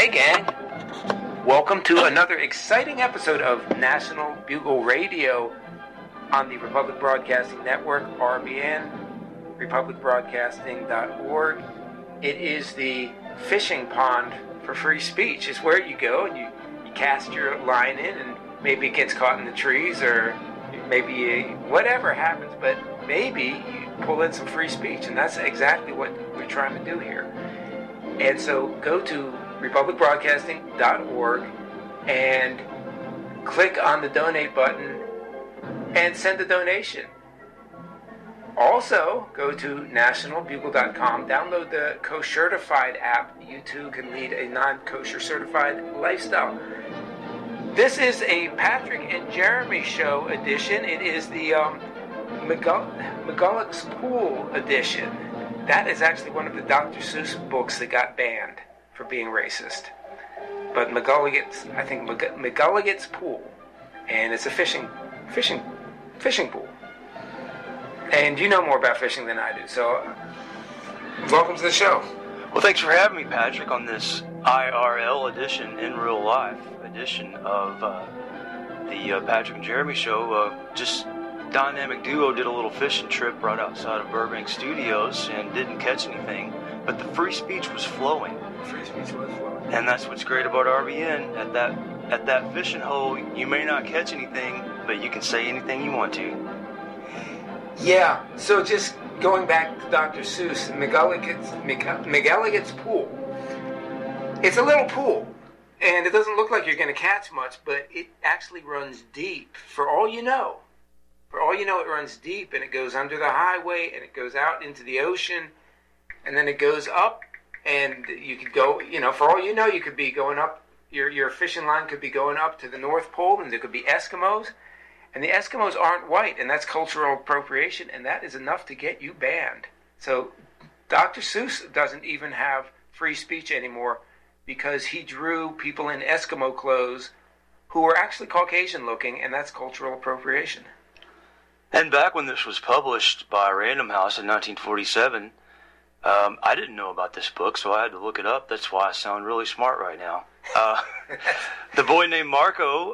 Hey gang, welcome to another exciting episode of National Bugle Radio on the Republic Broadcasting Network, RBN, republicbroadcasting.org. It is the fishing pond for free speech. It's where you go and you cast your line in and maybe it gets caught in the trees or maybe whatever happens, but maybe you pull in some free speech, and that's exactly what we're trying to do here. And so go to republicbroadcasting.org and click on the donate button and send a donation. Also, go to nationalbugle.com, download the Koshertified app. You too can lead a non-kosher certified lifestyle. This is a Patrick and Jeremy show edition. It is the McGulloch's Pool edition. That is actually one of the Dr. Seuss books that got banned for being racist. But McGulloch's Pool, and it's a fishing pool. And you know more about fishing than I do, so welcome to the show. Well, thanks for having me, Patrick, on this IRL edition, in real life edition of the Patrick and Jeremy show. Just dynamic duo did a little fishing trip right outside of Burbank Studios and didn't catch anything, but the free speech was flowing. And that's what's great about RBN. At that fishing hole, you may not catch anything, but you can say anything you want to. Yeah, so just going back to Dr. Seuss, McGulloch's Pool. It's a little pool, and it doesn't look like you're going to catch much, but it actually runs deep, for all you know. For all you know, it runs deep, and it goes under the highway, and it goes out into the ocean, and then it goes up, and you could go, for all you know, you could be going up, your fishing line could be going up to the North Pole, and there could be Eskimos, and the Eskimos aren't white, and that's cultural appropriation, and that is enough to get you banned. So Dr. Seuss doesn't even have free speech anymore because he drew people in Eskimo clothes who were actually Caucasian looking, and that's cultural appropriation. And back when this was published by Random House in 1947, I didn't know about this book, so I had to look it up. That's why I sound really smart right now. The boy named Marco,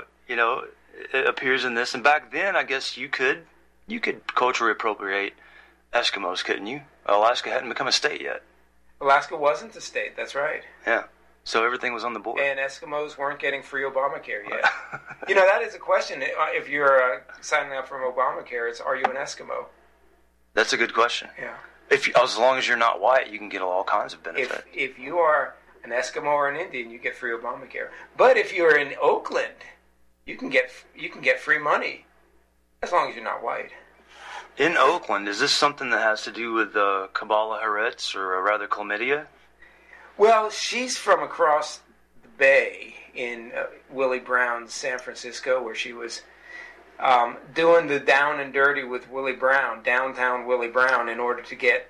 it appears in this, and back then, I guess you could culturally appropriate Eskimos, couldn't you? Alaska hadn't become a state yet. Alaska wasn't a state, that's right. Yeah, so everything was on the board. And Eskimos weren't getting free Obamacare yet. That is a question. If you're signing up for Obamacare, it's, are you an Eskimo? That's a good question. Yeah. As long as you're not white, you can get all kinds of benefits. If you are an Eskimo or an Indian, you get free Obamacare. But if you're in Oakland, you can get free money, as long as you're not white. In Oakland, is this something that has to do with Kabbalah Haaretz, or rather chlamydia? Well, she's from across the bay in Willie Brown's San Francisco, where she was doing the down and dirty with Willie Brown, downtown Willie Brown, in order to get,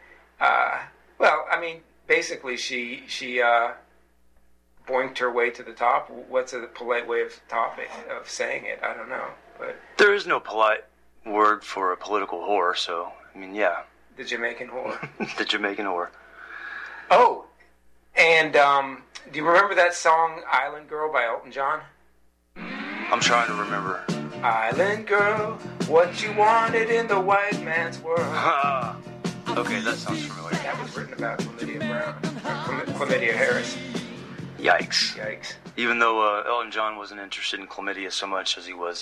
basically she boinked her way to the top. What's a polite way of saying it? I don't know. But there is no polite word for a political whore, so, yeah. The Jamaican whore. The Jamaican whore. Oh, and do you remember that song, Island Girl, by Elton John? I'm trying to remember. Island girl, what you wanted in the white man's world. Okay, that sounds familiar. That was written about Chlamydia Harris. Yikes. Even though Elton John wasn't interested in chlamydia so much as he was,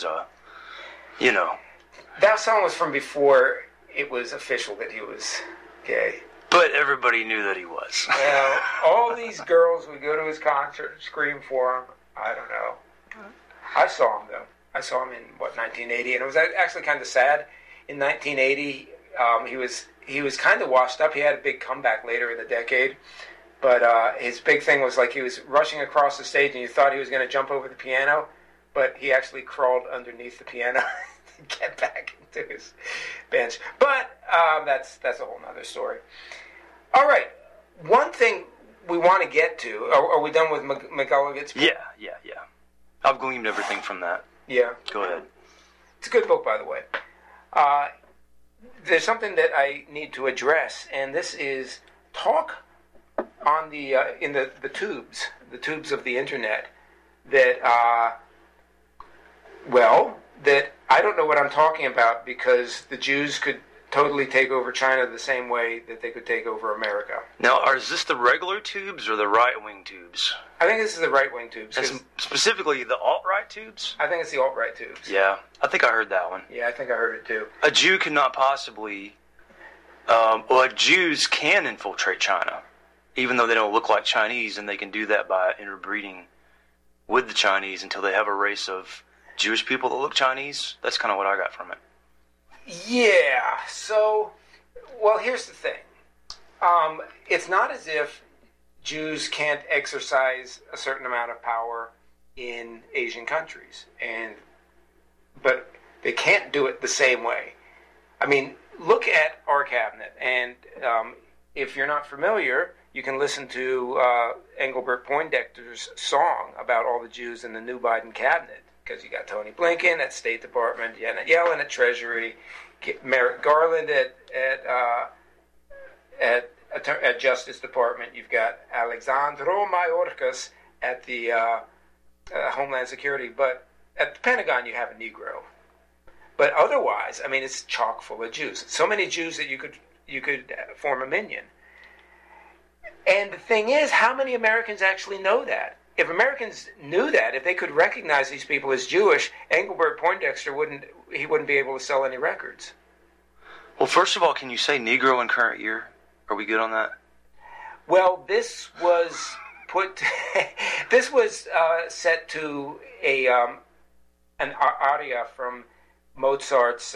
That song was from before it was official that he was gay. But everybody knew that he was. Well, all these girls would go to his concert and scream for him. I don't know. I saw him, though. I saw him in, 1980, and it was actually kind of sad. In 1980, he was kind of washed up. He had a big comeback later in the decade, but his big thing was like he was rushing across the stage, and you thought he was going to jump over the piano, but he actually crawled underneath the piano to get back into his bench. But that's a whole nother story. All right, one thing we want to get to. Are we done with McGulloch's? Yeah. I've gleaned everything from that. Yeah. Go ahead. It's a good book, by the way. There's something that I need to address, and this is talk on the in the tubes of the internet that that I don't know what I'm talking about, because the Jews could totally take over China the same way that they could take over America. Now, is this the regular tubes or the right-wing tubes? I think this is the right-wing tubes. And specifically the alt-right tubes? I think it's the alt-right tubes. Yeah, I think I heard that one. Yeah, I think I heard it too. A Jew cannot possibly... Jews can infiltrate China, even though they don't look like Chinese, and they can do that by interbreeding with the Chinese until they have a race of Jewish people that look Chinese. That's kind of what I got from it. Yeah, so, well, here's the thing. It's not as if Jews can't exercise a certain amount of power in Asian countries, but they can't do it the same way. I mean, look at our cabinet, and if you're not familiar, you can listen to Engelbert Poindexter's song about all the Jews in the new Biden cabinet, because you got Tony Blinken at State Department, Janet Yellen at Treasury, Merrick Garland at Justice Department. You've got Alexandro Mayorkas at the Homeland Security, but at the Pentagon you have a Negro. But otherwise, I mean, it's chock full of Jews. So many Jews that you could form a minion. And the thing is, how many Americans actually know that? If Americans knew that, if they could recognize these people as Jewish, Engelbert Poindexter wouldn't be able to sell any records. Well, first of all, can you say Negro in current year? Are we good on that? Well, this was set to an aria from Mozart's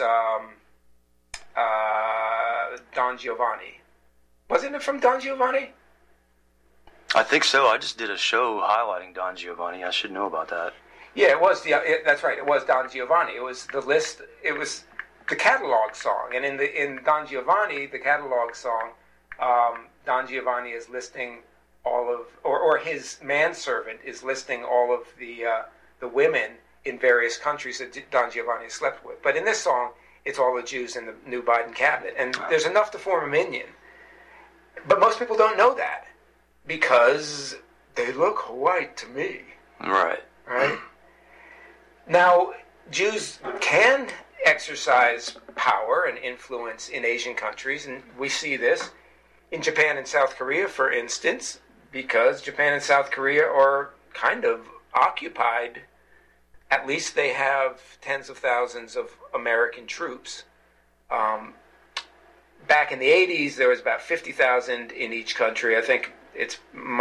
Don Giovanni. Wasn't it from Don Giovanni? I think so. I just did a show highlighting Don Giovanni. I should know about that. Yeah, it was. That's right. It was Don Giovanni. It was the list. It was the catalog song. And in Don Giovanni, the catalog song, Don Giovanni is listing all of, or his manservant is listing all of the women in various countries that Don Giovanni slept with. But in this song, it's all the Jews in the new Biden cabinet, and there's enough to form a minion. But most people don't know that, because they look white to me. Right. Right? Now, Jews can exercise power and influence in Asian countries, and we see this in Japan and South Korea, for instance, because Japan and South Korea are kind of occupied. At least they have tens of thousands of American troops. Back in the 80s, there was about 50,000 in each country. I think its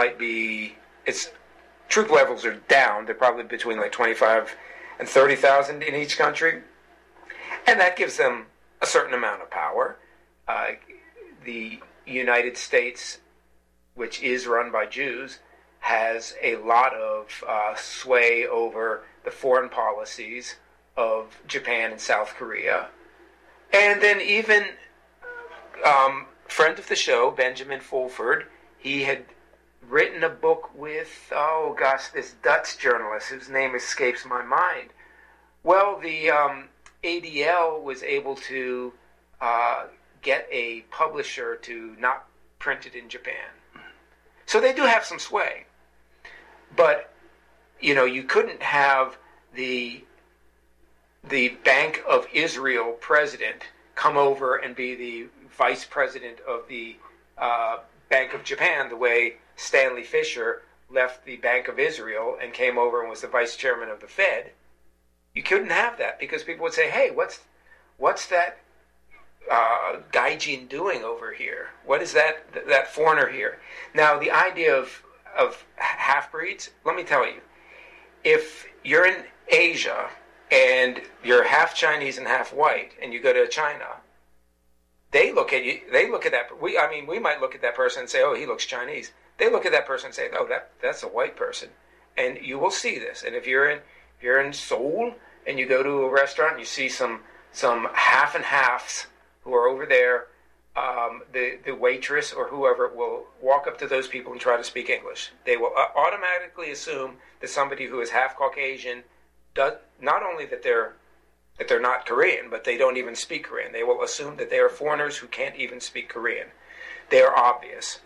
troop levels are down. They're probably between like 25 and 30,000 in each country. And that gives them a certain amount of power. The United States, which is run by Jews, has a lot of sway over the foreign policies of Japan and South Korea. And then even friend of the show, Benjamin Fulford, he had written a book with, this Dutch journalist whose name escapes my mind. Well, the ADL was able to get a publisher to not print it in Japan. So they do have some sway. But, you couldn't have the Bank of Israel president come over and be the vice president of the Bank of Japan, the way Stanley Fischer left the Bank of Israel and came over and was the vice chairman of the Fed. You couldn't have that, because people would say, hey, what's that Gaijin doing over here? What is that foreigner here? Now, the idea of half-breeds, let me tell you, if you're in Asia and you're half Chinese and half white, and you go to China, they look at you. They look at that. We might look at that person and say, "Oh, he looks Chinese." They look at that person and say, "Oh, that's a white person," and you will see this. And if you're in Seoul and you go to a restaurant and you see some half and halves who are over there, the waitress or whoever will walk up to those people and try to speak English. They will automatically assume that somebody who is half Caucasian does not only that they're not Korean, but they don't even speak Korean. They will assume that they are foreigners who can't even speak Korean. They are obvious.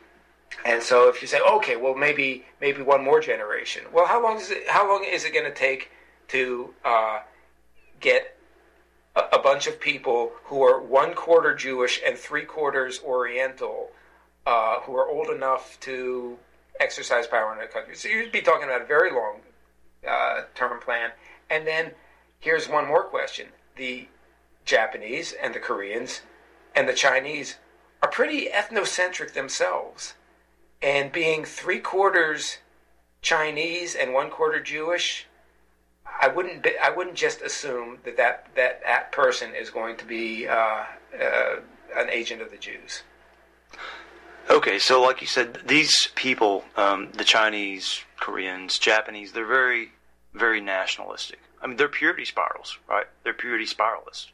And so if you say, okay, well maybe one more generation. Well, how long is it going to take to get a bunch of people who are 1/4 Jewish and 3/4 Oriental, who are old enough to exercise power in the country? So you'd be talking about a very long term plan. And then here's one more question: the Japanese and the Koreans and the Chinese are pretty ethnocentric themselves. And being 3/4 Chinese and 1/4 Jewish, I wouldn't just assume that person is going to be an agent of the Jews. Okay, so like you said, these people, the Chinese, Koreans, Japanese, they're very, very nationalistic. I mean, they're purity spirals, right? They're purity spiralists.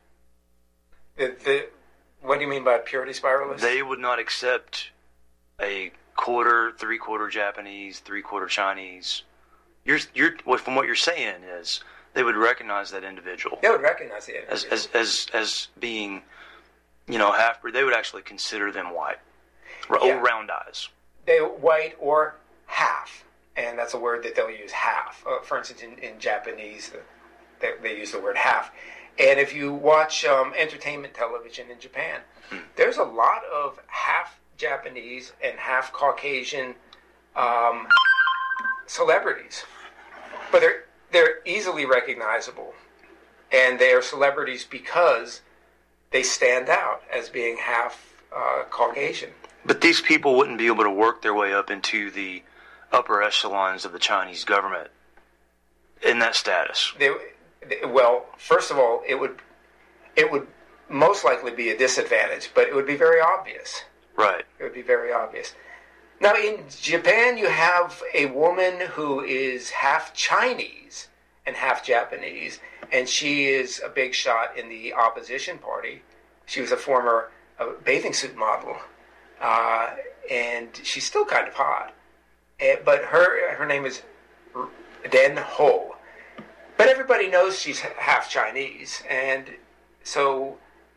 What do you mean by purity spiralists? They would not accept a 3/4 Japanese, 3/4 Chinese. From what you're saying is they would recognize that individual. They would recognize the individual as being, half. They would actually consider them white, round eyes. They white or half, and that's a word that they'll use. Half. For instance, in Japanese, they use the word half. And if you watch entertainment television in Japan, there's a lot of half Japanese and half Caucasian celebrities, but they're easily recognizable, and they are celebrities because they stand out as being half Caucasian. But these people wouldn't be able to work their way up into the upper echelons of the Chinese government in that status. Well, first of all, it would most likely be a disadvantage, but it would be very obvious. Right. It would be very obvious. Now, in Japan, you have a woman who is half Chinese and half Japanese, and she is a big shot in the opposition party. She was a former bathing suit model, and she's still kind of hot. But her name is Den Ho. But everybody knows she's half Chinese, and so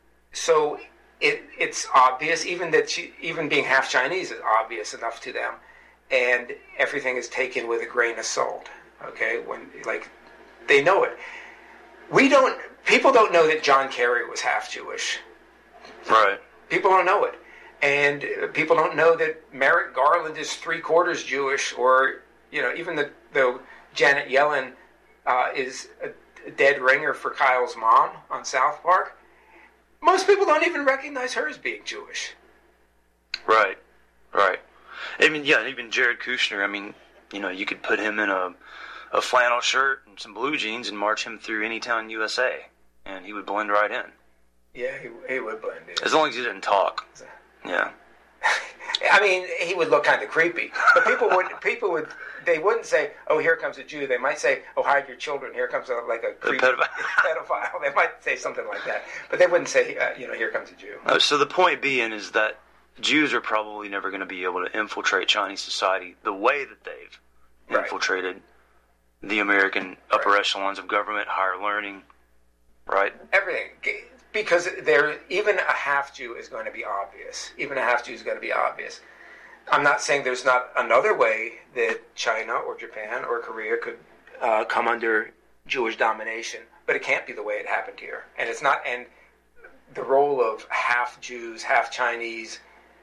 it's obvious. Even being half Chinese is obvious enough to them, and everything is taken with a grain of salt. Okay, when they know it. People don't know that John Kerry was half Jewish. Right. People don't know it, and people don't know that Merrick Garland is 3/4 Jewish, or even though Janet Yellen is a dead ringer for Kyle's mom on South Park. Most people don't even recognize her as being Jewish. Right. I mean, yeah, even Jared Kushner, I mean, you could put him in a flannel shirt and some blue jeans and march him through any town in USA, and he would blend right in. Yeah, he would blend in. As long as he didn't talk. Yeah. I mean, he would look kind of creepy. But they wouldn't say, "Oh, here comes a Jew." They might say, "Oh, hide your children. Here comes a creepy pedophile." They might say something like that. But they wouldn't say, "Here comes a Jew." So the point being is that Jews are probably never going to be able to infiltrate Chinese society the way that they've infiltrated the American upper echelons of government, higher learning, right? Everything. Because even a half Jew is going to be obvious. Even a half Jew is going to be obvious. I'm not saying there's not another way that China or Japan or Korea could come under Jewish domination, but it can't be the way it happened here. And it's not. And the role of half Jews, half Chinese,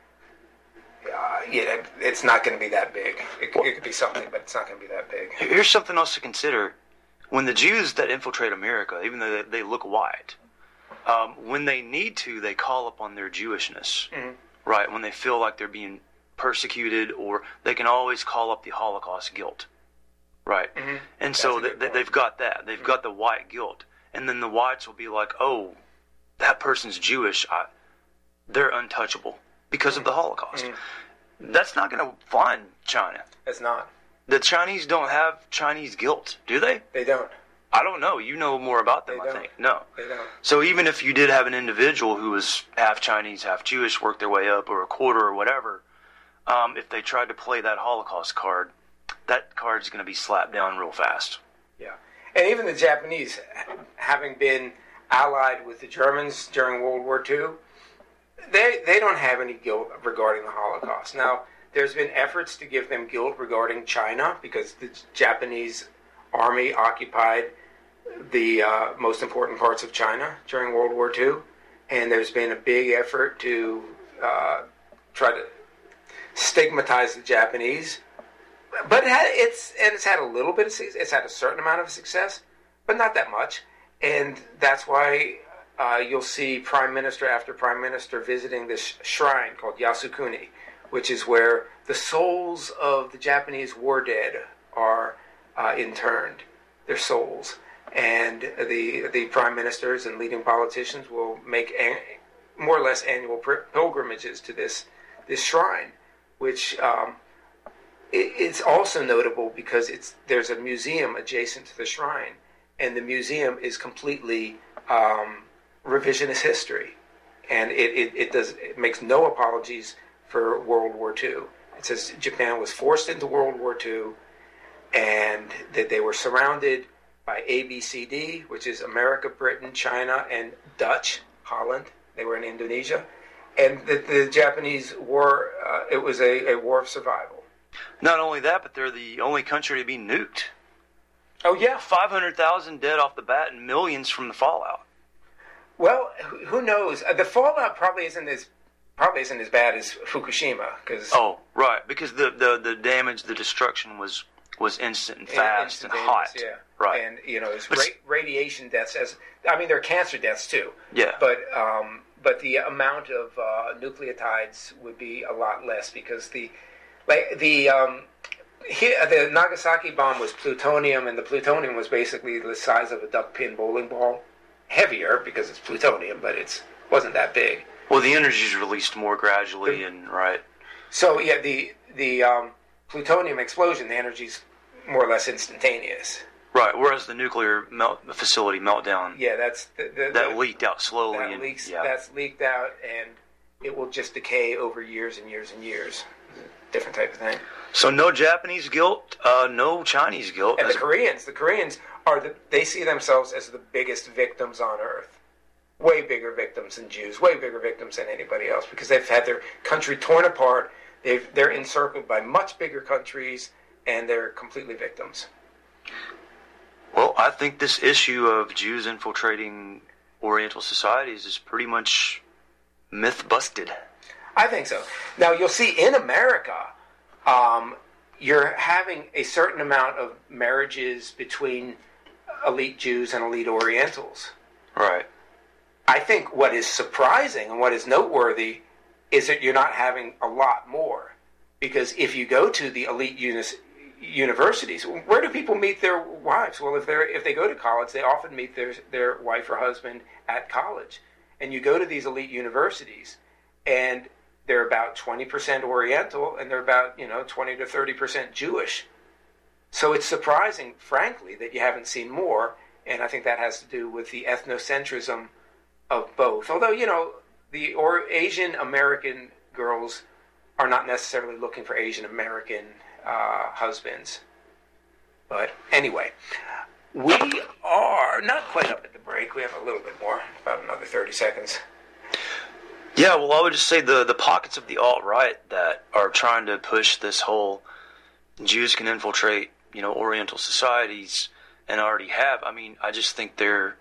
it's not going to be that big. It could be something, but it's not going to be that big. Here's something else to consider: when the Jews that infiltrate America, even though they look white, when they need to, they call upon their Jewishness, right? When they feel like they're being persecuted, or they can always call up the Holocaust guilt, right? Mm-hmm. And so they've got that. They've got the white guilt. And then the whites will be like, oh, that person's Jewish. They're untouchable because of the Holocaust. Mm-hmm. That's not going to fly in China. It's not. The Chinese don't have Chinese guilt, do they? They don't. I don't know. You know more about them, I think. No. They don't. So even if you did have an individual who was half Chinese, half Jewish, worked their way up, or a quarter or whatever, if they tried to play that Holocaust card, that card's going to be slapped down real fast. Yeah. And even the Japanese, having been allied with the Germans during World War II, they don't have any guilt regarding the Holocaust. Now, There's been efforts to give them guilt regarding China because the Japanese army occupied the most important parts of China during World War II. And there's been a big effort to try to stigmatize the Japanese. But it's had a little bit of success. It's had a certain amount of success, but not that much. And that's why you'll see prime minister after prime minister visiting this shrine called Yasukuni, which is where the souls of the Japanese war dead are interned, their souls. And the prime ministers and leading politicians will make more or less annual pilgrimages to this shrine, which it's also notable because there's a museum adjacent to the shrine, and the museum is completely revisionist history, and it makes no apologies for World War II. It says Japan was forced into World War II, and that they were surrounded by ABCD, which is America, Britain, China, and Dutch, Holland. They were in Indonesia, and the Japanese war. It was a war of survival. Not only that, but they're the only country to be nuked. Oh yeah, 500,000 dead off the bat and millions from the fallout. Well, who knows? The fallout probably isn't as bad as Fukushima, because because the damage, the destruction was instant and fast and hot. Yeah. Right. And it's radiation deaths. There are cancer deaths too. Yeah. But the amount of nucleotides would be a lot less because the Nagasaki bomb was plutonium, and the plutonium was basically the size of a duck pin bowling ball. Heavier because it's plutonium, but it wasn't that big. Well, the energy is released more gradually, right. So yeah, the plutonium explosion, the energy's more or less instantaneous. Right. Whereas the nuclear facility meltdown, that leaked out slowly. That's leaked out, and it will just decay over years and years and years. Different type of thing. So no Japanese guilt, no Chinese guilt. And the Koreans they see themselves as the biggest victims on Earth. Way bigger victims than Jews, way bigger victims than anybody else, because they've had their country torn apart. They're encircled by much bigger countries, and they're completely victims. Well, I think this issue of Jews infiltrating Oriental societies is pretty much myth busted. I think so. Now, you'll see in America, you're having a certain amount of marriages between elite Jews and elite Orientals. Right. I think what is surprising and what is noteworthy is that you're not having a lot more. Because if you go to the elite universities, where do people meet their wives? Well, if they go to college, they often meet their wife or husband at college. And you go to these elite universities, and they're about 20% Oriental, and they're about 20 to 30% Jewish. So it's surprising, frankly, that you haven't seen more, and I think that has to do with the ethnocentrism of both. Although, the Asian American girls are not necessarily looking for Asian American husbands. But anyway, we are not quite up at the break. We have a little bit more, about another 30 seconds. Yeah, well, I would just say the pockets of the alt-right that are trying to push this whole Jews can infiltrate, Oriental societies, and already have. I just think they're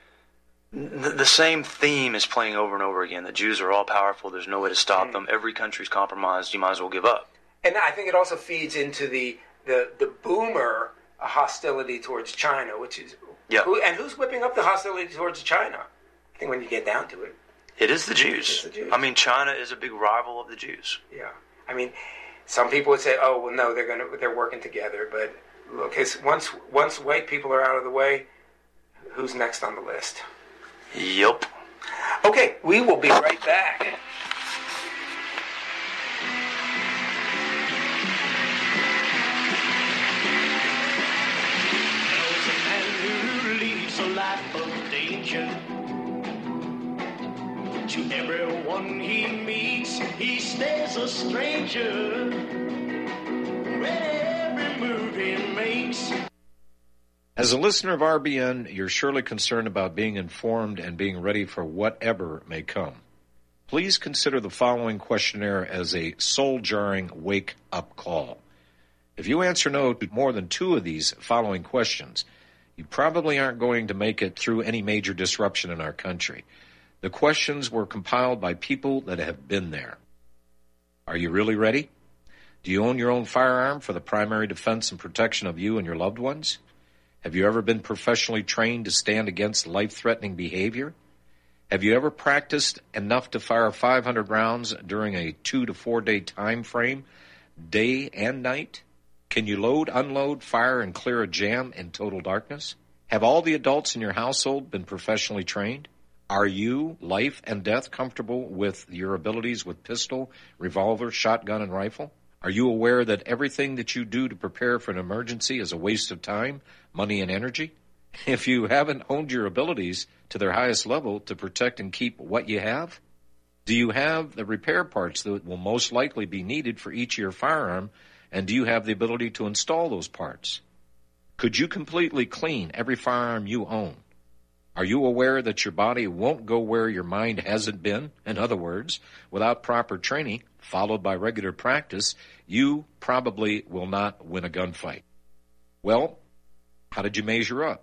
the same theme is playing over and over again. The Jews are all powerful. There's no way to stop them. Every country's compromised. You might as well give up. And I think it also feeds into the boomer hostility towards China, which is who's whipping up the hostility towards China? I think when you get down to it, it is the Jews. China is a big rival of the Jews. Yeah. Some people would say, "Oh, well, no, they're working together." But look, once white people are out of the way, who's next on the list? Yep. Okay, we will be right back. There's a man who leads a life of danger. To everyone he meets, he stays a stranger. With every move he makes. As a listener of RBN, you're surely concerned about being informed and being ready for whatever may come. Please consider the following questionnaire as a soul-jarring wake-up call. If you answer no to more than 2 of these following questions, you probably aren't going to make it through any major disruption in our country. The questions were compiled by people that have been there. Are you really ready? Do you own your own firearm for the primary defense and protection of you and your loved ones? Have you ever been professionally trained to stand against life-threatening behavior? Have you ever practiced enough to fire 500 rounds during a 2 to 4 day time frame, day and night? Can you load, unload, fire, and clear a jam in total darkness? Have all the adults in your household been professionally trained? Are you, life and death, comfortable with your abilities with pistol, revolver, shotgun, and rifle? Are you aware that everything that you do to prepare for an emergency is a waste of time, money, and energy? If you haven't honed your abilities to their highest level to protect and keep what you have, do you have the repair parts that will most likely be needed for each of your firearm, and do you have the ability to install those parts? Could you completely clean every firearm you own? Are you aware that your body won't go where your mind hasn't been? In other words, without proper training, followed by regular practice, you probably will not win a gunfight. Well, how did you measure up?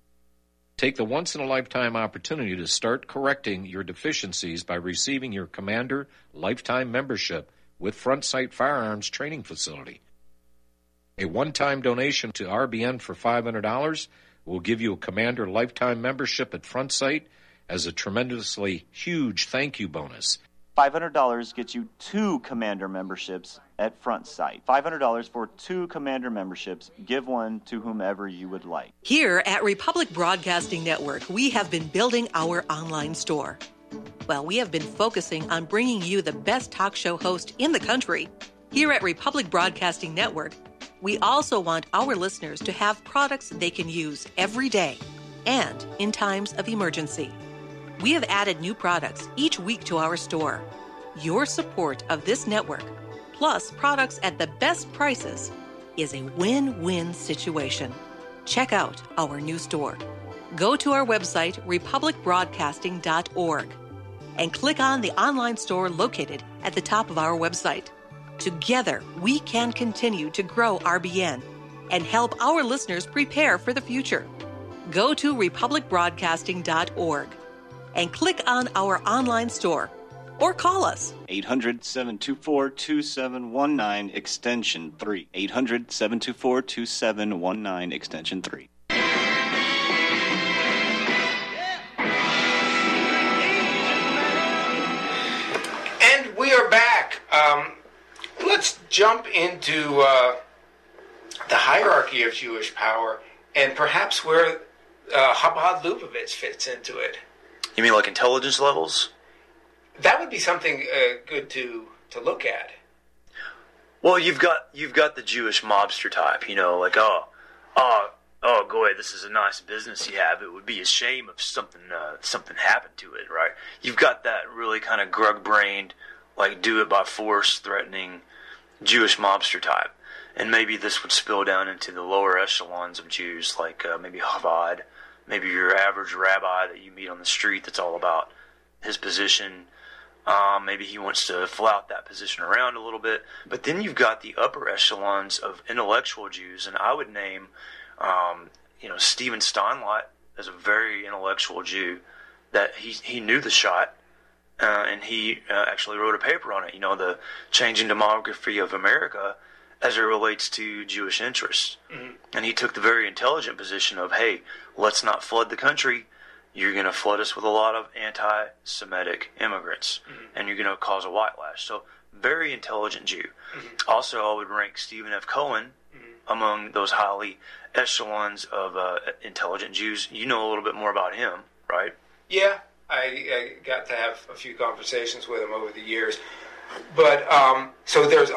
Take the once-in-a-lifetime opportunity to start correcting your deficiencies by receiving your Commander Lifetime Membership with Front Sight Firearms Training Facility. A one-time donation to RBN for $500 will give you a Commander Lifetime Membership at Front Sight as a tremendously huge thank you bonus. $500 gets you 2 Commander memberships at Front Sight. $500 for 2 Commander memberships. Give one to whomever you would like. Here at Republic Broadcasting Network, we have been building our online store. Well, we have been focusing on bringing you the best talk show host in the country. Here at Republic Broadcasting Network, we also want our listeners to have products they can use every day and in times of emergency. We have added new products each week to our store. Your support of this network, plus products at the best prices, is a win-win situation. Check out our new store. Go to our website, republicbroadcasting.org, and click on the online store located at the top of our website. Together, we can continue to grow RBN and help our listeners prepare for the future. Go to republicbroadcasting.org and click on our online store or call us. 800-724-2719, extension 3. 800-724-2719, extension 3. And we are back. Let's jump into the hierarchy of Jewish power and perhaps where Chabad Lubavitch fits into it. You mean like intelligence levels? That would be something good to look at. Well, you've got the Jewish mobster type, like go ahead, this is a nice business you have. It would be a shame if something happened to it, right? You've got that really kind of grug-brained, like do it by force, threatening Jewish mobster type, and maybe this would spill down into the lower echelons of Jews, like maybe Chabad. Maybe your average rabbi that you meet on the street that's all about his position. Maybe he wants to flout that position around a little bit. But then you've got the upper echelons of intellectual Jews, and I would name, Stephen Steinleit as a very intellectual Jew, that he knew the shot, and he actually wrote a paper on it, the changing demography of America as it relates to Jewish interests. Mm-hmm. And he took the very intelligent position of, hey, let's not flood the country. You're going to flood us with a lot of anti-Semitic immigrants, and you're going to cause a whitelash. So, very intelligent Jew. Mm-hmm. Also, I would rank Stephen F. Cohen among those highly echelons of intelligent Jews. You know a little bit more about him, right? Yeah, I got to have a few conversations with him over the years. But, so there's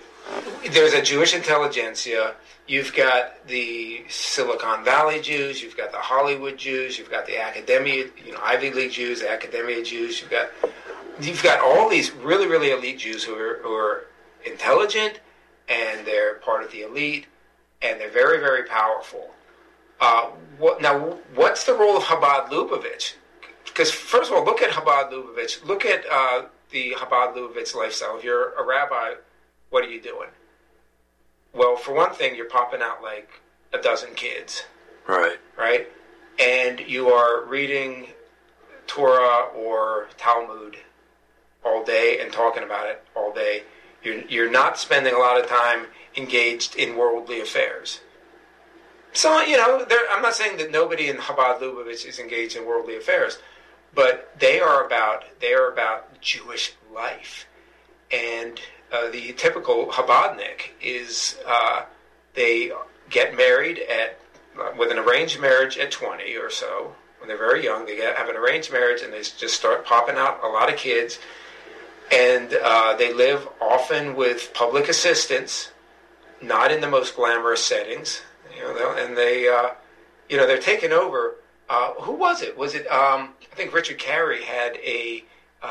a Jewish intelligentsia. You've got the Silicon Valley Jews. You've got the Hollywood Jews. You've got the academia, Ivy League Jews, the academia Jews. You've got all these really, really elite Jews who are intelligent, and they're part of the elite, and they're very, very powerful. What's the role of Chabad Lubavitch? because first of all, look at Chabad Lubavitch. Look at the Chabad Lubavitch lifestyle. If you're a rabbi, what are you doing? Well, for one thing, you're popping out like a dozen kids. Right? And you are reading Torah or Talmud all day and talking about it all day. You're not spending a lot of time engaged in worldly affairs. So, I'm not saying that nobody in Chabad Lubavitch is engaged in worldly affairs, but they are about Jewish life. And the typical Chabadnik is they get married with an arranged marriage at 20 or so. When they're very young, they have an arranged marriage, and they just start popping out a lot of kids. And they live often with public assistance, not in the most glamorous settings. And they're taken over. Who was it? Was it? I think Richard Carey had a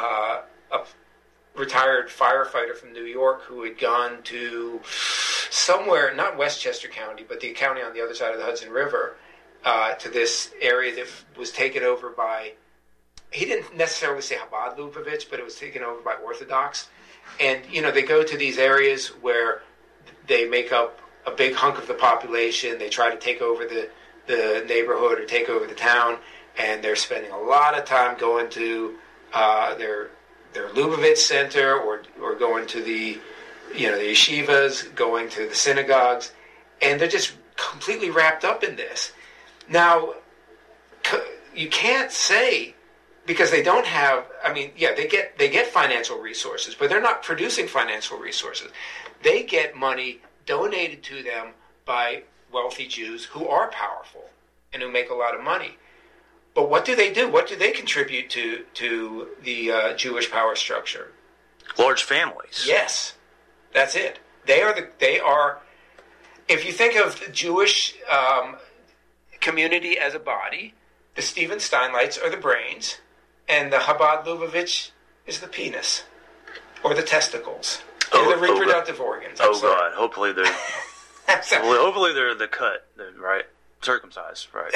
retired firefighter from New York who had gone to somewhere, not Westchester County, but the county on the other side of the Hudson River, to this area that was taken over by, he didn't necessarily say Chabad Lubavitch, but it was taken over by Orthodox. And, they go to these areas where they make up a big hunk of the population. They try to take over the neighborhood or take over the town, and they're spending a lot of time going to their Lubavitch center or going to the yeshivas, going to the synagogues, and they're just completely wrapped up in this. Now, you can't say, because they don't have, they get financial resources, but they're not producing financial resources. They get money donated to them by wealthy Jews who are powerful and who make a lot of money. But what do they do? What do they contribute to the Jewish power structure? Large families. Yes, that's it. They are. If you think of the Jewish community as a body, the Stephen Steinleits are the brains, and the Chabad Lubavitch is the penis or the testicles. Or the reproductive organs. God! Hopefully they're hopefully they're the cut, right? Circumcised, right?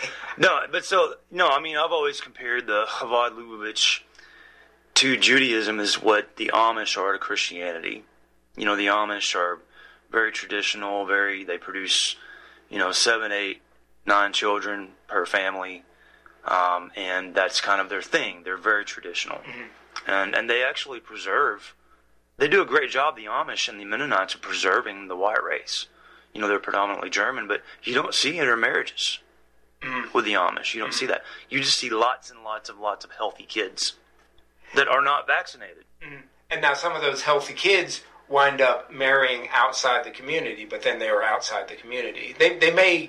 I've always compared the Chabad Lubavitch to Judaism as what the Amish are to Christianity. The Amish are very traditional. They produce 7, 8, 9 children per family, and that's kind of their thing. They're very traditional, and they actually preserve. They do a great job, the Amish and the Mennonites, of preserving the white race. They're predominantly German, but you don't see intermarriages with the Amish. You don't see that. You just see lots and lots of healthy kids that are not vaccinated. And now some of those healthy kids wind up marrying outside the community, but then they are outside the community. They may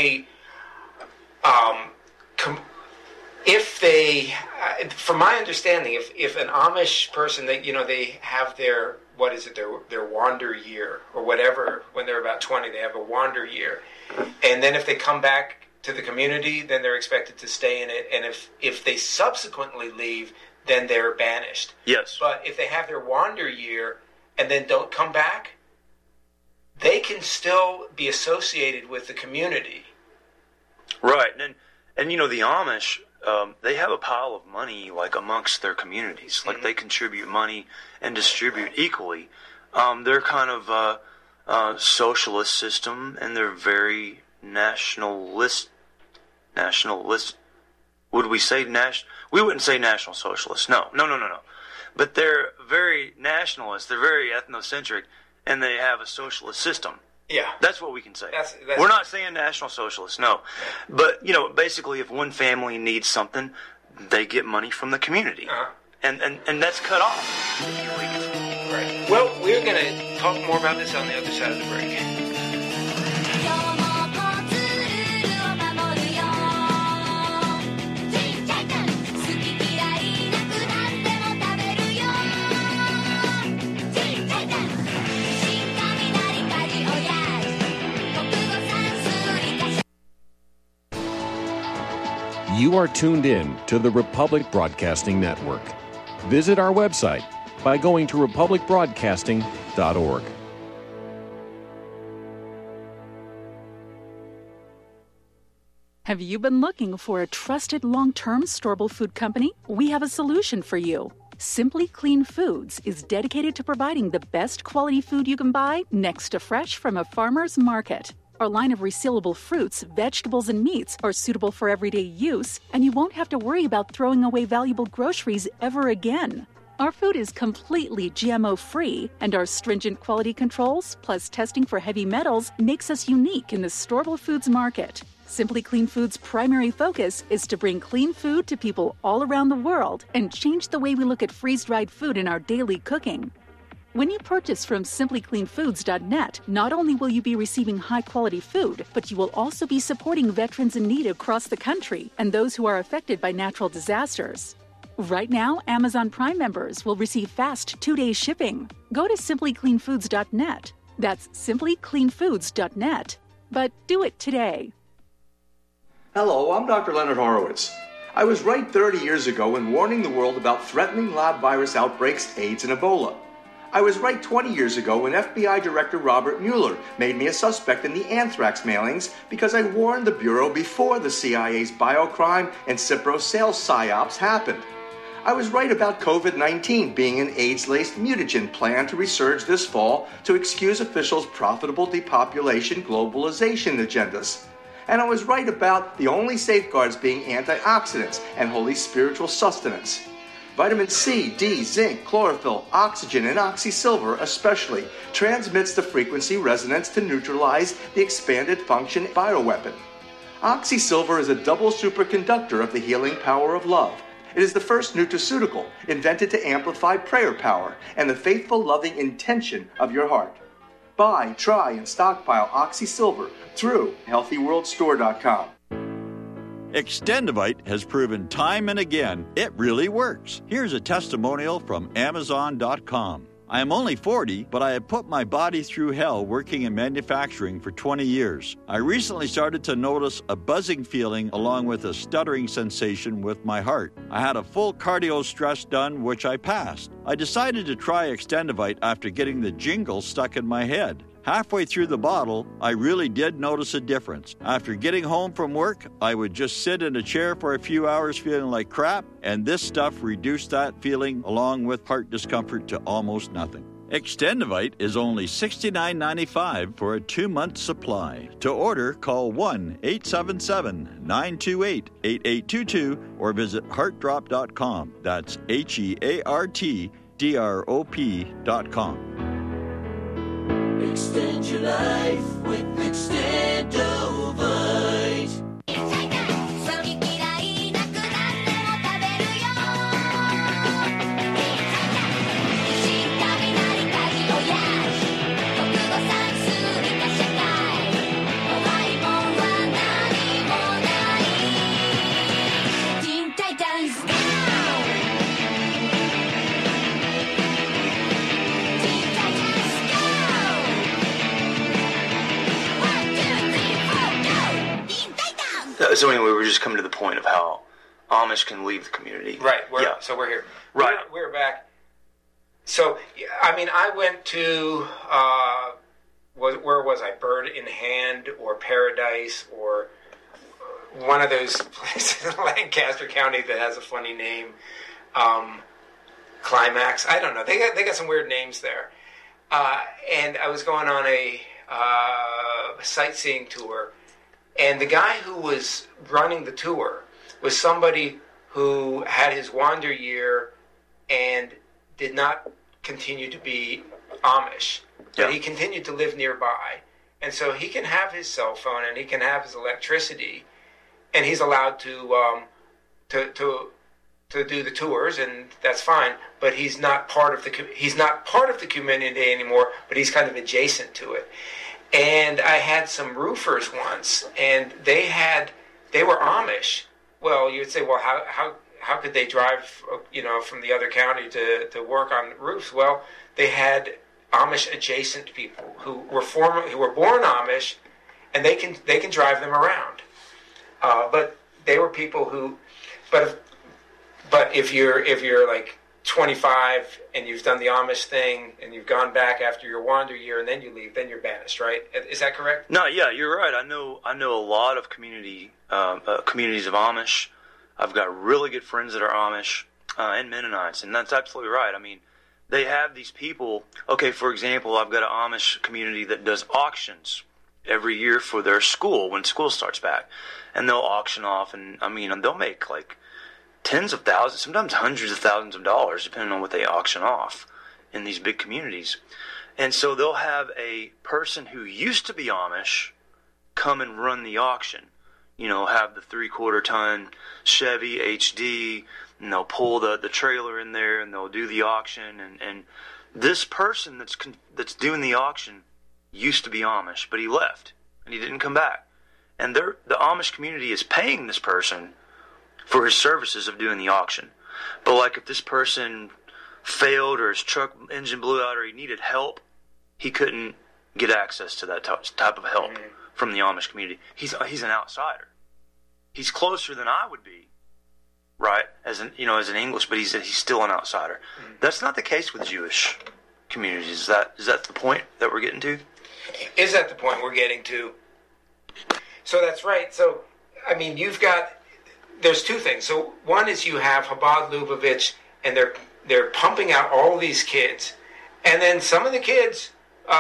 if they, from my understanding, if an Amish person, they have their wander year or whatever, when they're about 20, they have a wander year. And then if they come back to the community, then they're expected to stay in it. And if they subsequently leave, then they're banished. Yes. But if they have their wander year and then don't come back, they can still be associated with the community. Right. And the Amish, they have a pile of money, like, amongst their communities. Like, they contribute money and distribute equally. They're kind of a socialist system, and they're very nationalist. Would we say we wouldn't say national socialist. No. But they're very nationalist. They're very ethnocentric, and they have a socialist system. Yeah. That's what we can say. That's We're not saying national socialists, no. But, basically if one family needs something, they get money from the community. Uh-huh. And that's cut off. Right. Well, we're going to talk more about this on the other side of the break. You are tuned in to the Republic Broadcasting Network. Visit our website by going to republicbroadcasting.org. Have you been looking for a trusted long-term storable food company? We have a solution for you. Simply Clean Foods is dedicated to providing the best quality food you can buy next to fresh from a farmer's market. Our line of resealable fruits, vegetables, and meats are suitable for everyday use, and you won't have to worry about throwing away valuable groceries ever again. Our food is completely GMO-free, and our stringent quality controls, plus testing for heavy metals, makes us unique in the storable foods market. Simply Clean Foods' primary focus is to bring clean food to people all around the world and change the way we look at freeze-dried food in our daily cooking. When you purchase from simplycleanfoods.net, not only will you be receiving high-quality food, but you will also be supporting veterans in need across the country and those who are affected by natural disasters. Right now, Amazon Prime members will receive fast 2-day shipping. Go to simplycleanfoods.net. That's simplycleanfoods.net. But do it today. Hello, I'm Dr. Leonard Horowitz. I was right 30 years ago in warning the world about threatening lab virus outbreaks, AIDS, and Ebola. I was right 20 years ago when FBI Director Robert Mueller made me a suspect in the anthrax mailings because I warned the Bureau before the CIA's biocrime and Cipro sales psyops happened. I was right about COVID-19 being an AIDS-laced mutagen planned to resurge this fall to excuse officials' profitable depopulation globalization agendas. And I was right about the only safeguards being antioxidants and holy spiritual sustenance. Vitamin C, D, zinc, chlorophyll, oxygen, and oxysilver especially transmits the frequency resonance to neutralize the expanded function bioweapon. Oxysilver is a double superconductor of the healing power of love. It is the first nutraceutical invented to amplify prayer power and the faithful, loving intention of your heart. Buy, try, and stockpile Oxysilver through HealthyWorldStore.com. Extendivite has proven time and again it really works. Here's a testimonial from Amazon.com. I am only 40, but I have put my body through hell working in manufacturing for 20 years. I recently started to notice a buzzing feeling along with a stuttering sensation with my heart. I had a full cardio stress done, which I passed. I decided to try Extendivite after getting the jingle stuck in my head. Halfway through the bottle, I really did notice a difference. After getting home from work, I would just sit in a chair for a few hours feeling like crap, and this stuff reduced that feeling along with heart discomfort to almost nothing. Extendivite is only $69.95 for a 2-month supply. To order, call 1-877-928-8822 or visit heartdrop.com. That's HEARTDROP.com. Extend your life with Extendovite. So anyway, we're just coming to the point of how Amish can leave the community. Right. So we're here. Right. We're back. So, I mean, I went to, where was I? Bird in Hand or Paradise or one of those places in Lancaster County that has a funny name. Climax. I don't know. They got some weird names there. And I was going on a sightseeing tour. And the guy who was running the tour was somebody who had his wander year and did not continue to be Amish. But he continued to live nearby. And so he can have his cell phone and he can have his electricity. And he's allowed to do the tours, and that's fine. But he's not part of the community anymore, but he's kind of adjacent to it. And I had some roofers once, and they were Amish. Well, you would say, well, how could they drive, from the other county to work on roofs? Well, they had Amish adjacent people who were born Amish, and they can drive them around. But they were people who, but if you're like 25 and you've done the Amish thing and you've gone back after your wander year and then you leave, then you're banished, right? Is that correct? No, yeah, you're right. I know a lot of communities of Amish. I've got really good friends that are Amish and Mennonites, and that's absolutely right. I mean, they have these people. Okay, for example, I've got an Amish community that does auctions every year for their school when school starts back, and they'll auction off, and I mean, they'll make like tens of thousands, sometimes hundreds of thousands of dollars, depending on what they auction off in these big communities. And so they'll have a person who used to be Amish come and run the auction. You know, have the 3/4 ton Chevy HD, and they'll pull the trailer in there, and they'll do the auction. And this person that's doing the auction used to be Amish, but he left, and he didn't come back. And the Amish community is paying this person for his services of doing the auction. But like if this person failed or his truck engine blew out or he needed help, he couldn't get access to that type of help from the Amish community. He's an outsider. He's closer than I would be, right? As an English, but he's still an outsider. That's not the case with Jewish communities. Is that the point that we're getting to? Is that the point we're getting to? So that's right. So I mean, there's two things. So one is you have Chabad Lubavitch, and they're pumping out all these kids, and then some of the kids,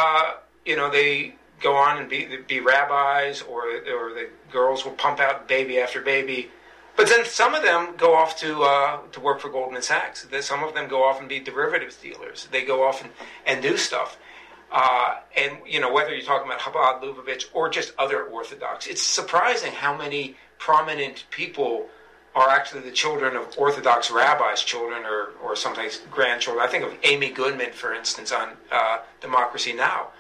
they go on and be rabbis, or the girls will pump out baby after baby. But then some of them go off to work for Goldman Sachs. Some of them go off and be derivatives dealers. They go off and do stuff. And whether you're talking about Chabad Lubavitch or just other Orthodox, it's surprising how many prominent people are actually the children of Orthodox rabbis' children or sometimes grandchildren. I think of Amy Goodman, for instance, on Democracy Now!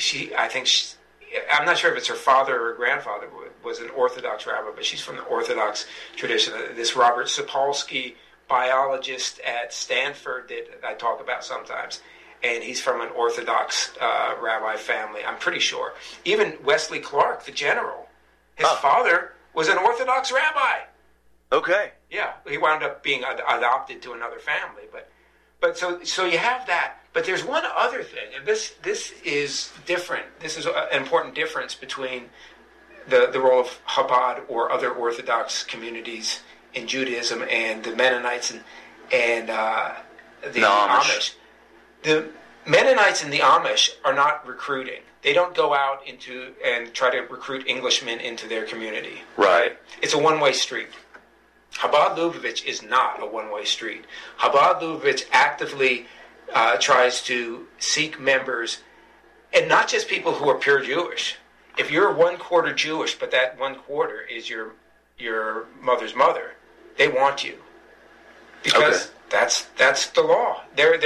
I'm not sure if it's her father or grandfather was an Orthodox rabbi, but she's from the Orthodox tradition. This Robert Sapolsky, biologist at Stanford that I talk about sometimes, and he's from an Orthodox rabbi family, I'm pretty sure. Even Wesley Clark, the general, his father was an Orthodox rabbi. Okay. Yeah, he wound up being adopted to another family, but so you have that. But there's one other thing, and this is different. This is an important difference between the role of Chabad or other Orthodox communities in Judaism and the Mennonites and the Amish. The Mennonites and the Amish are not recruiting. They don't go out and try to recruit Englishmen into their community. Right. It's a one-way street. Chabad Lubavitch is not a one-way street. Chabad Lubavitch actively tries to seek members, and not just people who are pure Jewish. If you're 1/4 Jewish, but that 1/4 is your mother's mother, they want you because that's the law. They're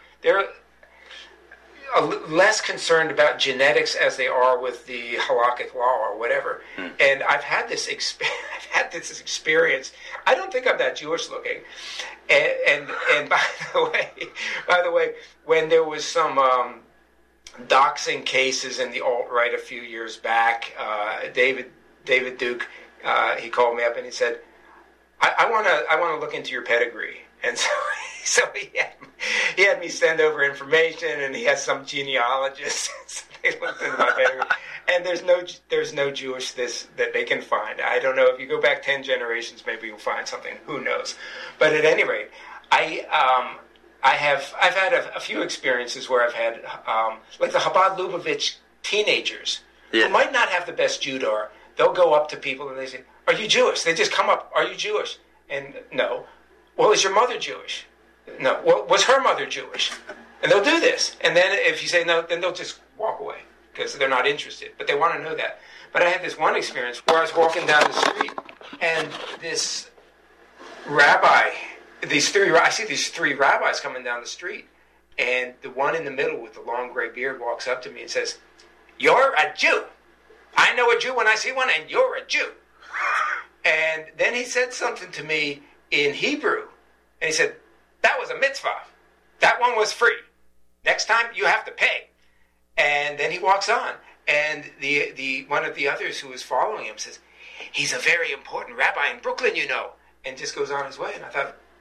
less concerned about genetics as they are with the halakhic law or whatever. And I've had this experience. I don't think I'm that Jewish looking. And by the way, when there was some doxing cases in the alt-right a few years back, David Duke, he called me up and he said, I want to look into your pedigree. And so he had me send over information, and he has some genealogists. So they looked into my pedigree, and there's no Jewish that they can find. I don't know, if you go back 10 generations, maybe you'll find something. Who knows? But at any rate, I've had a few experiences where I've had like the Chabad Lubavitch teenagers who might not have the best Judar. They'll go up to people and they say, "Are you Jewish?" They just come up, "Are you Jewish?" And no. "Well, is your mother Jewish?" No. "Well, was her mother Jewish?" And they'll do this. And then if you say no, then they'll just walk away because they're not interested. But they want to know that. But I had this one experience where I was walking down the street, and this rabbi, I see these three rabbis coming down the street, and the one in the middle with the long gray beard walks up to me and says, "You're a Jew. I know a Jew when I see one, and you're a Jew." And then he said something to me in Hebrew, and he said, "That was a mitzvah. That one was free. Next time you have to pay." And then he walks on, and the one of the others who was following him says, "He's a very important rabbi in Brooklyn, you know," and just goes on his way. And I thought,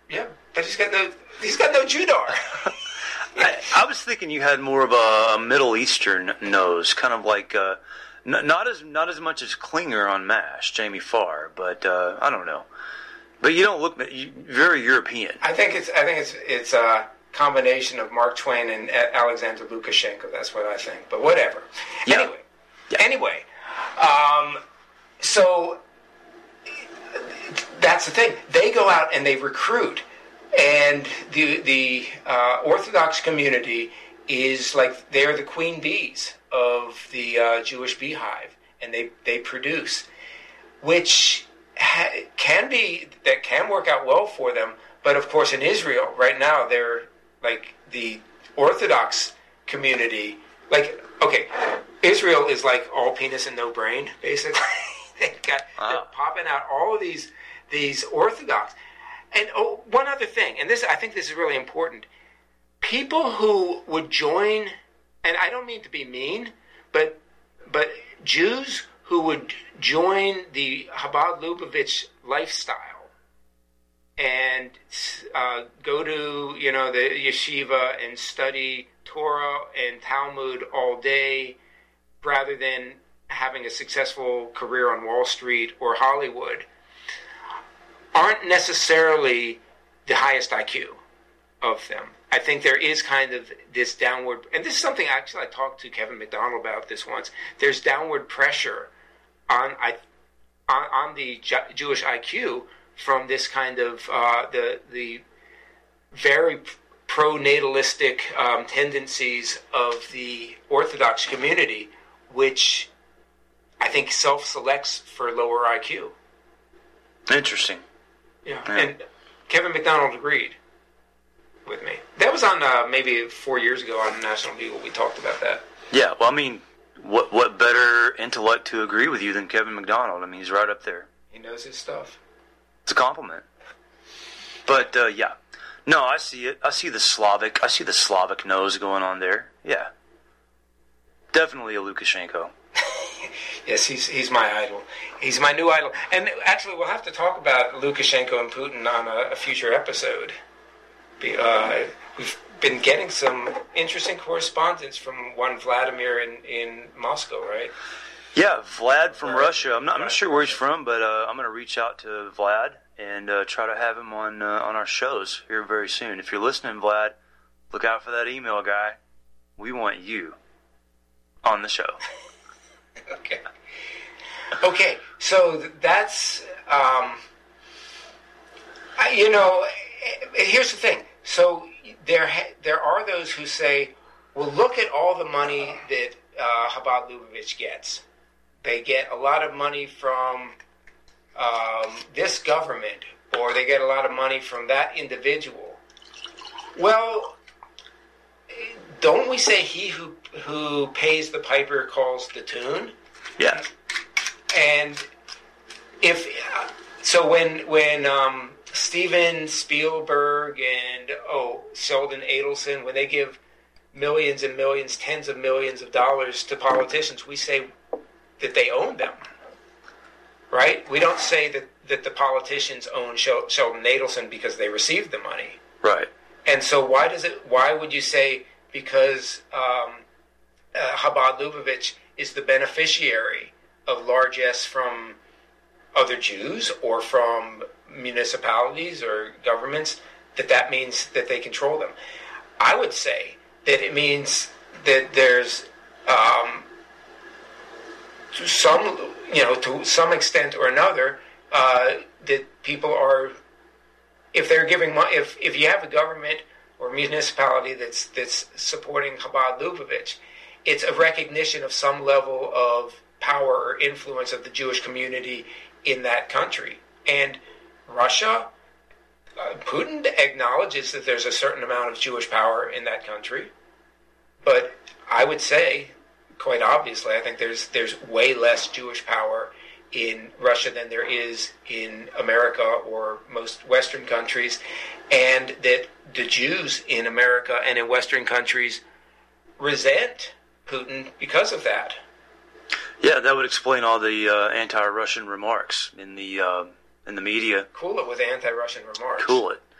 Yeah, but he's got no Judar. I was thinking you had more of a Middle Eastern nose, kind of like not as much as Klinger on MASH, Jamie Farr, but I don't know. But you don't look very European. I think it's a combination of Mark Twain and Alexander Lukashenko. That's what I think. But whatever. Yeah. Anyway, so that's the thing. They go out and they recruit, and the Orthodox community is like they're the queen bees of the Jewish beehive, and they produce, which can work out well for them. But of course, in Israel right now, they're like the Orthodox community. Like, okay, Israel is like all penis and no brain, basically. They're popping out all of these Orthodox. And one other thing, and I think this is really important. People who would join, and I don't mean to be mean, but Jews who would join the Chabad Lubavitch lifestyle and go to the yeshiva and study Torah and Talmud all day, rather than having a successful career on Wall Street or Hollywood, aren't necessarily the highest IQ of them. I think there is kind of this downward, and this is something actually I talked to Kevin McDonald about this once. There's downward pressure on the Jewish IQ from this kind of the very pro-natalistic tendencies of the Orthodox community, which I think self-selects for lower IQ. Interesting. Yeah, and Kevin McDonald agreed with me. That was on maybe 4 years ago on National Eagle. We talked about that. Yeah, well, I mean, what better intellect to agree with you than Kevin McDonald? I mean, he's right up there. He knows his stuff. It's a compliment. But yeah, no, I see it. I see the Slavic nose going on there. Yeah, definitely a Lukashenko. Yes, he's my idol. He's my new idol. And actually, we'll have to talk about Lukashenko and Putin on a future episode. We've been getting some interesting correspondence from one Vladimir in Moscow, right? Yeah, Vlad from Russia. I'm not sure where he's from, but I'm going to reach out to Vlad and try to have him on our shows here very soon. If you're listening, Vlad, look out for that email, guy. We want you on the show. Okay, so that's here's the thing. So there are those who say, well, look at all the money that Chabad Lubavitch gets. They get a lot of money from this government, or they get a lot of money from that individual. Well, don't we say he who pays the piper calls the tune? Yeah. And when Steven Spielberg and Sheldon Adelson, when they give millions and millions, tens of millions of dollars to politicians, we say that they own them, right? We don't say that the politicians own Sheldon Adelson because they received the money, right? And so why would you say because Chabad Lubavitch is the beneficiary of largesse from other Jews or from municipalities or governments, that means that they control them? I would say that it means that there's to some extent or another that people are, if they're giving money, if you have a government or municipality that's supporting Chabad Lubavitch, it's a recognition of some level of power or influence of the Jewish community in that country. And Russia, Putin acknowledges that there's a certain amount of Jewish power in that country, but I would say, quite obviously, I think there's way less Jewish power in Russia than there is in America or most Western countries, and that the Jews in America and in Western countries resent Putin because of that. Yeah, that would explain all the anti-Russian remarks in the media. Cool it with anti-Russian remarks. Cool it.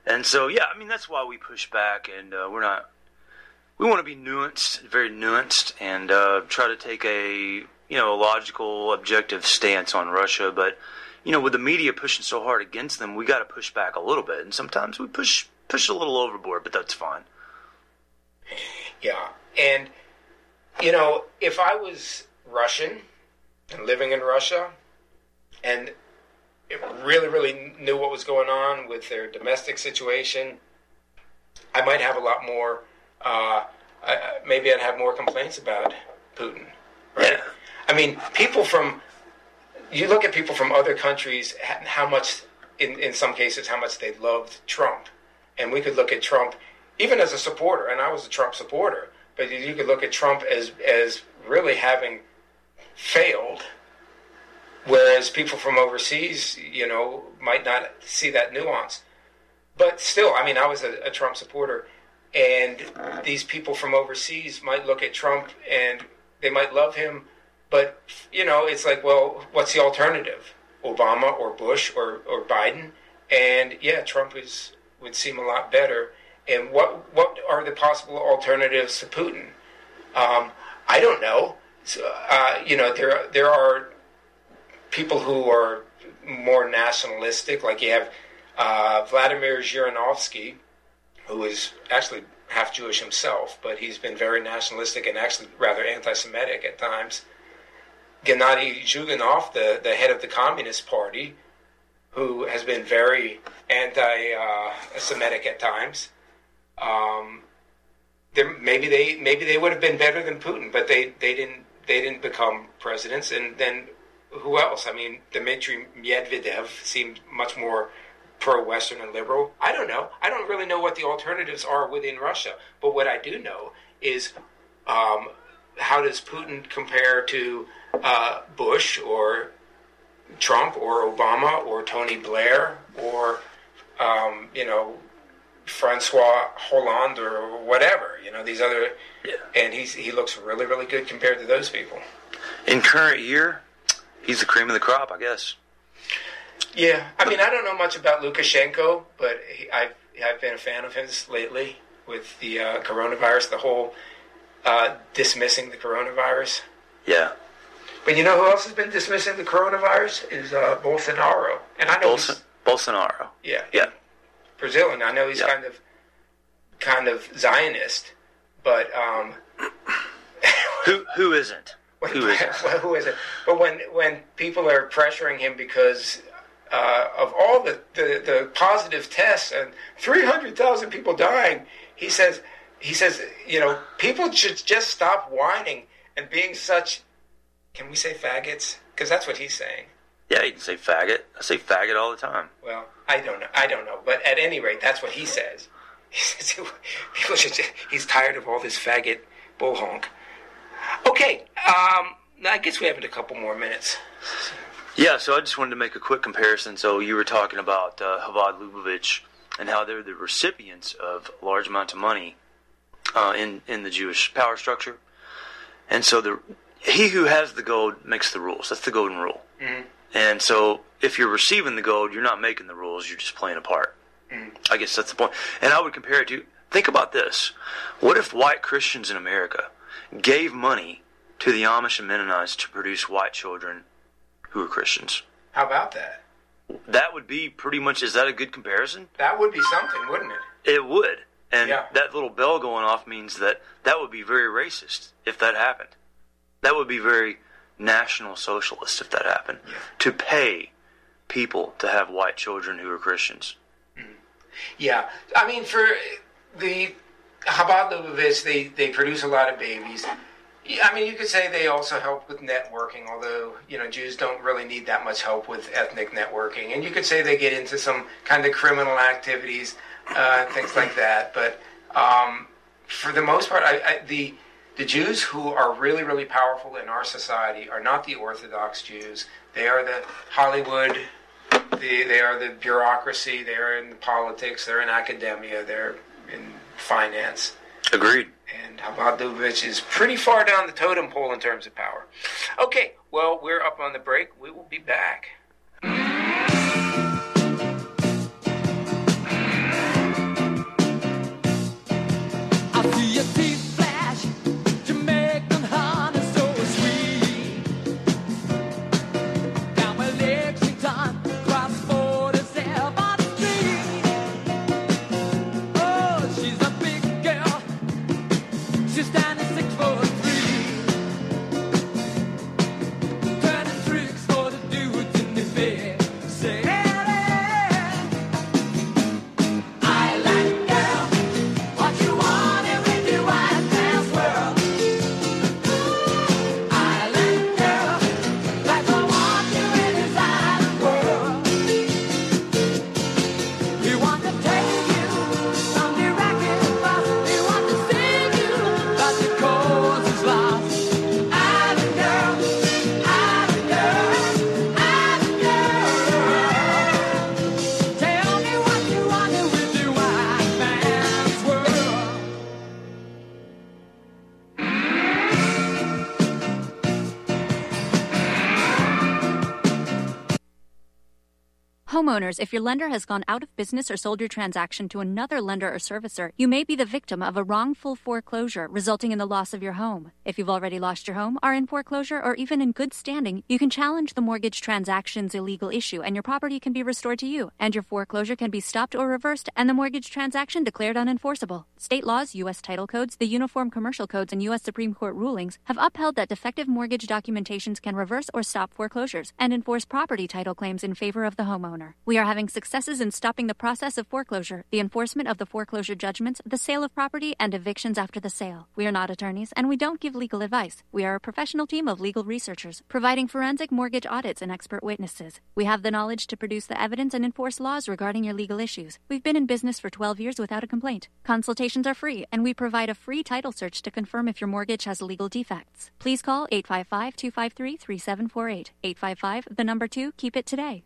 And so, yeah, I mean, that's why we push back, and we want to be nuanced, very nuanced, and try to take a logical, objective stance on Russia. But, with the media pushing so hard against them, we got to push back a little bit. And sometimes we push a little overboard, but that's fine. Yeah. And, if I was Russian and living in Russia and really, really knew what was going on with their domestic situation, I might have a lot more, maybe I'd have more complaints about Putin, right? Yeah. I mean, you look at people from other countries, how much, in some cases, how much they loved Trump. And we could look at Trump, even as a supporter, and I was a Trump supporter, but you could look at Trump as really having failed, whereas people from overseas, might not see that nuance. But still, I mean, I was a Trump supporter, and these people from overseas might look at Trump and they might love him, but, it's like, well, what's the alternative? Obama or Bush or Biden? And, yeah, Trump would seem a lot better. And what are the possible alternatives to Putin? I don't know. So, there are people who are more nationalistic, like you have Vladimir Zhirinovsky, who is actually half Jewish himself, but he's been very nationalistic and actually rather anti-Semitic at times. Gennady Zhuganov, the head of the Communist Party, who has been very anti-Semitic at times. Maybe they would have been better than Putin, but they didn't become presidents. And then who else? I mean, Dmitry Medvedev seemed much more pro-Western and liberal. I don't know. I don't really know what the alternatives are within Russia. But what I do know is how does Putin compare to Bush or Trump or Obama or Tony Blair or Francois Hollande or whatever, these other, and he looks really, really good compared to those people. In current year, he's the cream of the crop, I guess. Yeah, I mean, I don't know much about Lukashenko, but I've been a fan of his lately with the coronavirus, the whole dismissing the coronavirus. Yeah. But you know who else has been dismissing the coronavirus is Bolsonaro, and I know Bolsonaro. Yeah. Brazilian. I know he's kind of Zionist, but who isn't? Who isn't? Well, who isn't? But when people are pressuring him because of all the positive tests and 300,000 people dying, he says people should just stop whining and being such. Can we say faggots? Because that's what he's saying. Yeah, you can say faggot. I say faggot all the time. Well, I don't know. But at any rate, that's what he says. He says people should. He's tired of all this faggot bull honk. Okay, I guess we have a couple more minutes. Yeah, so I just wanted to make a quick comparison. So you were talking about Chabad Lubavitch and how they're the recipients of large amounts of money in the Jewish power structure. And so he who has the gold makes the rules. That's the golden rule. Mm-hmm. And so if you're receiving the gold, you're not making the rules, you're just playing a part. Mm-hmm. I guess that's the point. And I would compare it to, think about this. What if white Christians in America gave money to the Amish and Mennonites to produce white children who are Christians? How about that? That would be pretty much, is that a good comparison? That would be something, wouldn't it? It would. And that little bell going off means that would be very racist if that happened. That would be very National Socialist if that happened. Yeah. To pay people to have white children who are Christians. Mm-hmm. Yeah. I mean, for the Chabad Lubavitch, they produce a lot of babies. I mean, you could say they also help with networking, although, Jews don't really need that much help with ethnic networking. And you could say they get into some kind of criminal activities, things like that. But for the most part, the Jews who are really, really powerful in our society are not the Orthodox Jews. They are the Hollywood, they are the bureaucracy, they're in politics, they're in academia, they're in finance. Agreed. And Chabad Lubavitch is pretty far down the totem pole in terms of power. Okay, well, we're up on the break. We will be back. fear. Say, island girl, what you want in with your white man's world? Island girl, like I want you in this island world. We want to take you from the racket bus. We want to sing you, but the cause is lost. Island girl, island girl, island girl. Tell me what you want to with the white man's world. Homeowners, if your lender has gone out of business or sold your transaction to another lender or servicer, you may be the victim of a wrongful foreclosure, resulting in the loss of your home. If you've already lost your home, are in foreclosure, or even in good standing, you can challenge the mortgage transaction's illegal issue, and your property can be restored to you, and your foreclosure can be stopped or reversed, and the mortgage transaction declared unenforceable. State laws, U.S. title codes, the Uniform Commercial Codes, and U.S. Supreme Court rulings have upheld that defective mortgage documentations can reverse or stop foreclosures and enforce property title claims in favor of the homeowner. We are having successes in stopping the process of foreclosure, the enforcement of the foreclosure judgments, the sale of property, and evictions after the sale. We are not attorneys, and we don't give legal advice. We are a professional team of legal researchers, providing forensic mortgage audits and expert witnesses. We have the knowledge to produce the evidence and enforce laws regarding your legal issues. We've been in business for 12 years without a complaint. Consultations are free, and we provide a free title search to confirm if your mortgage has legal defects. Please call 855-253-3748. 855, the number 2, keep it today.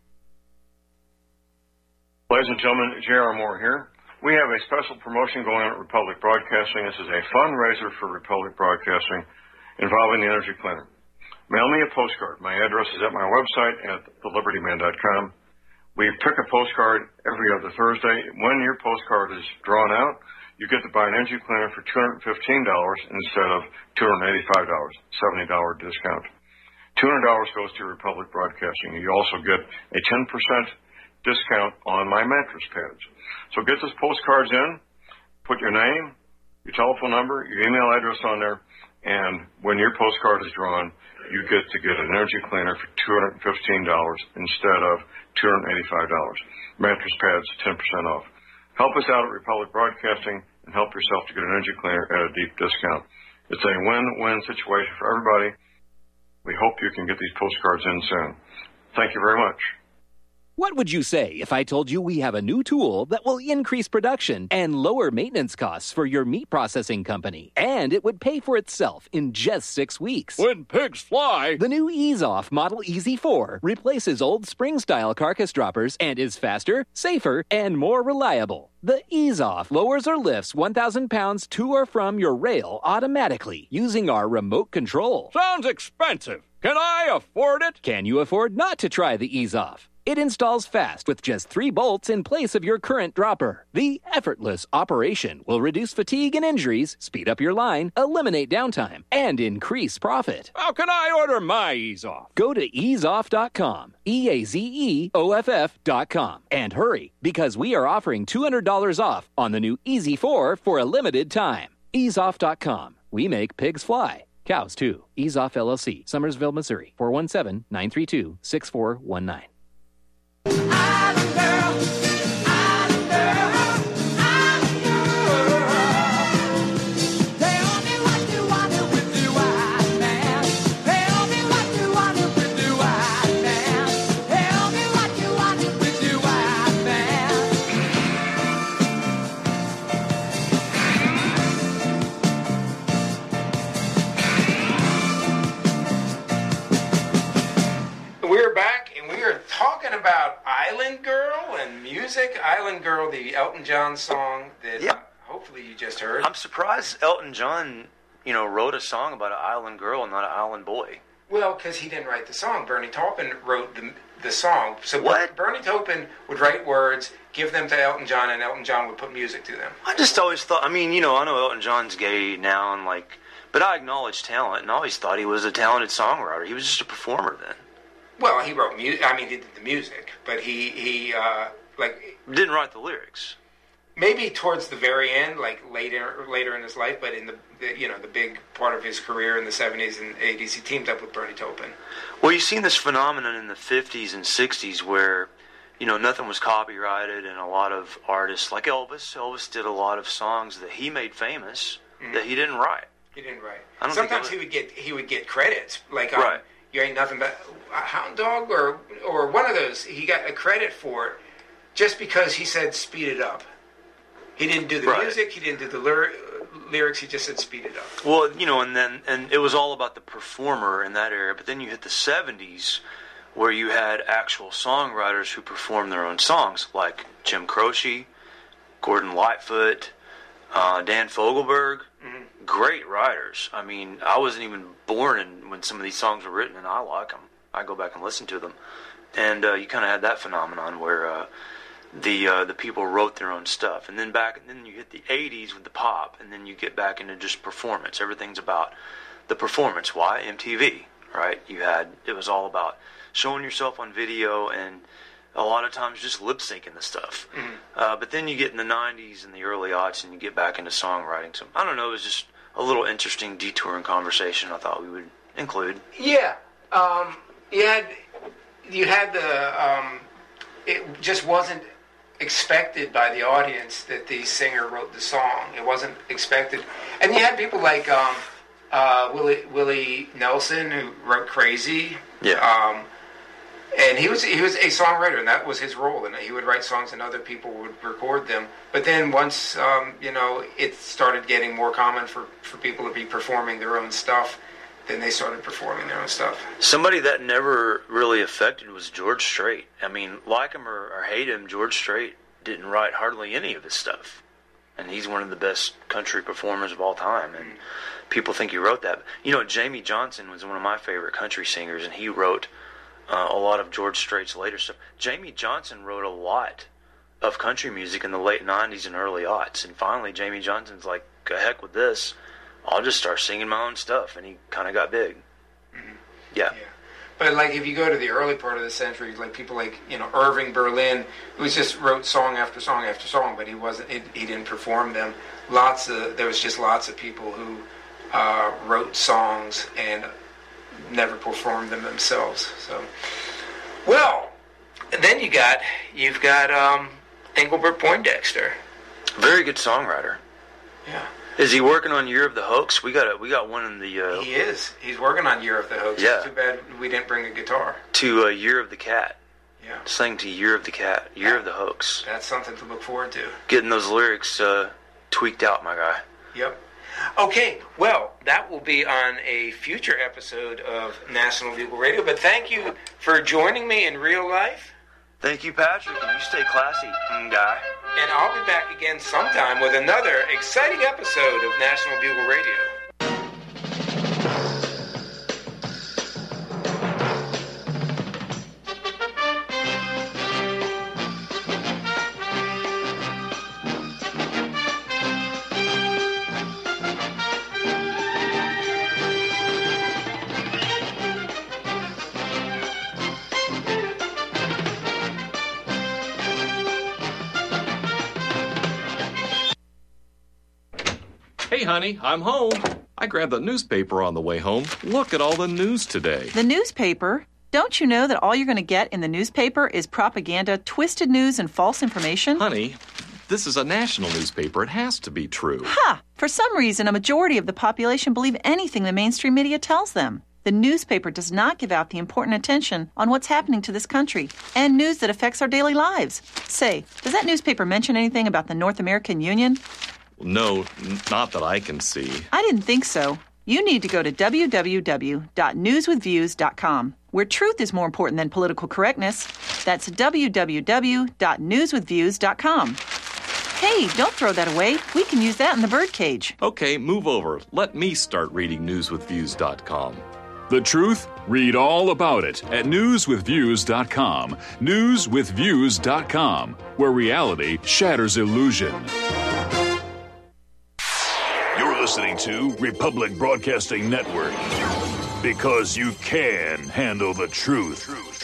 Ladies and gentlemen, J.R. Moore here. We have a special promotion going on at Republic Broadcasting. This is a fundraiser for Republic Broadcasting involving the Energy Cleaner. Mail me a postcard. My address is at my website at thelibertyman.com. We pick a postcard every other Thursday. When your postcard is drawn out, you get to buy an Energy Cleaner for $215 instead of $285, $70 discount. $200 goes to Republic Broadcasting. You also get a 10% discount on my mattress pads. So get those postcards in, put your name, your telephone number, your email address on there, and when your postcard is drawn, you get to get an Energy Cleaner for $215 instead of $285. Mattress pads, 10% off. Help us out at Republic Broadcasting and help yourself to get an Energy Cleaner at a deep discount. It's a win-win situation for everybody. We hope you can get these postcards in soon. Thank you very much. What would you say if I told you we have a new tool that will increase production and lower maintenance costs for your meat processing company? And it would pay for itself in just 6 weeks. When pigs fly! The new EaseOff Model Easy 4 replaces old spring-style carcass droppers and is faster, safer, and more reliable. The EaseOff lowers or lifts 1,000 pounds to or from your rail automatically using our remote control. Sounds expensive. Can I afford it? Can you afford not to try the EaseOff? It installs fast with just 3 bolts in place of your current dropper. The effortless operation will reduce fatigue and injuries, speed up your line, eliminate downtime, and increase profit. How can I order my EaseOff? Go to easeoff.com, EAZEOFF.com, and hurry, because we are offering $200 off on the new Easy 4 for a limited time. Easeoff.com. We make pigs fly. Cows, too. EaseOff LLC, Summersville, Missouri, 417-932-6419. Island girl, island girl, island girl. Tell me what you want with the white man. Tell me what you want with the white man. Tell me what you want with the white man. We're back, and we are talking about Island Girl and music. Island Girl, the Elton John song that hopefully you just heard. I'm surprised Elton John, wrote a song about an island girl and not an island boy. Well, because he didn't write the song. Bernie Taupin wrote the song. So what? Bernie Taupin would write words, give them to Elton John, and Elton John would put music to them. I just always thought, I know Elton John's gay now, but I acknowledge talent, and always thought he was a talented songwriter. He was just a performer then. Well, he wrote music. He did the music, but he didn't write the lyrics. maybe towards the very end, like later in his life, but in the big part of his career in the 70s and 80s, he teamed up with Bernie Taupin. Well, you've seen this phenomenon in the 50s and 60s where, nothing was copyrighted, and a lot of artists, like Elvis did a lot of songs that he made famous that he didn't write. He didn't write. Sometimes he would get credits, like You Ain't Nothing But a Hound Dog, or one of those. He got a credit for it just because he said speed it up. He didn't do the music, he didn't do the lyrics, he just said speed it up. Well, and it was all about the performer in that era, but then you hit the 70s where you had actual songwriters who performed their own songs, like Jim Croce, Gordon Lightfoot, Dan Fogelberg. Great writers. I mean, I wasn't even born when some of these songs were written, and I like them. I go back and listen to them. And you kind of had that phenomenon where the people wrote their own stuff. And then you hit the 80s with the pop, and then you get back into just performance. Everything's about the performance. Why? MTV, right? It was all about showing yourself on video, and a lot of times just lip syncing the stuff. But then you get in the 90s and the early aughts, and you get back into songwriting. So I don't know, it was just a little interesting detouring conversation I thought we would include. Yeah. You had the it just wasn't expected by the audience that the singer wrote the song. It wasn't expected. And you had people like Willie Nelson, who wrote Crazy. Yeah. And he was a songwriter, and that was his role. And he would write songs, and other people would record them. But then once it started getting more common for people to be performing their own stuff, then they started performing their own stuff. Somebody that never really affected was George Strait. I mean, like him or hate him, George Strait didn't write hardly any of his stuff. And he's one of the best country performers of all time. And people think he wrote that. Jamie Johnson was one of my favorite country singers, and he wrote a lot of George Strait's later stuff. Jamie Johnson wrote a lot of country music in the late 90s and early aughts. And finally, Jamie Johnson's like, "The heck with this. I'll just start singing my own stuff," and he kind of got big. Yeah. But like if you go to the early part of the century, like people like Irving Berlin, who just wrote song after song after song, but he didn't perform them. There was just lots of people who wrote songs and never performed them themselves. So, well, then you've got Engelbert Poindexter, very good songwriter. Yeah. Is he working on Year of the Hoax? We got one in the. He is. He's working on Year of the Hoax. Yeah. It's too bad we didn't bring a guitar. To Year of the Cat. Yeah. Sang to Year of the Cat. Year of the Hoax. That's something to look forward to. Getting those lyrics tweaked out, my guy. Yep. Okay, well, that will be on a future episode of National Bugle Radio, but thank you for joining me in real life. Thank you, Patrick, and you stay classy, guy. And I'll be back again sometime with another exciting episode of National Bugle Radio. Hey, honey, I'm home. I grabbed the newspaper on the way home. Look at all the news today. The newspaper? Don't you know that all you're going to get in the newspaper is propaganda, twisted news, and false information? Honey, this is a national newspaper. It has to be true. Ha! For some reason, a majority of the population believe anything the mainstream media tells them. The newspaper does not give out the important attention on what's happening to this country and news that affects our daily lives. Say, does that newspaper mention anything about the North American Union? No, not that I can see. I didn't think so. You need to go to www.newswithviews.com, where truth is more important than political correctness. That's www.newswithviews.com. Hey, don't throw that away. We can use that in the birdcage. Okay, move over. Let me start reading newswithviews.com. The truth? Read all about it at newswithviews.com. Newswithviews.com, where reality shatters illusion. You're listening to Republic Broadcasting Network, because you can handle the truth.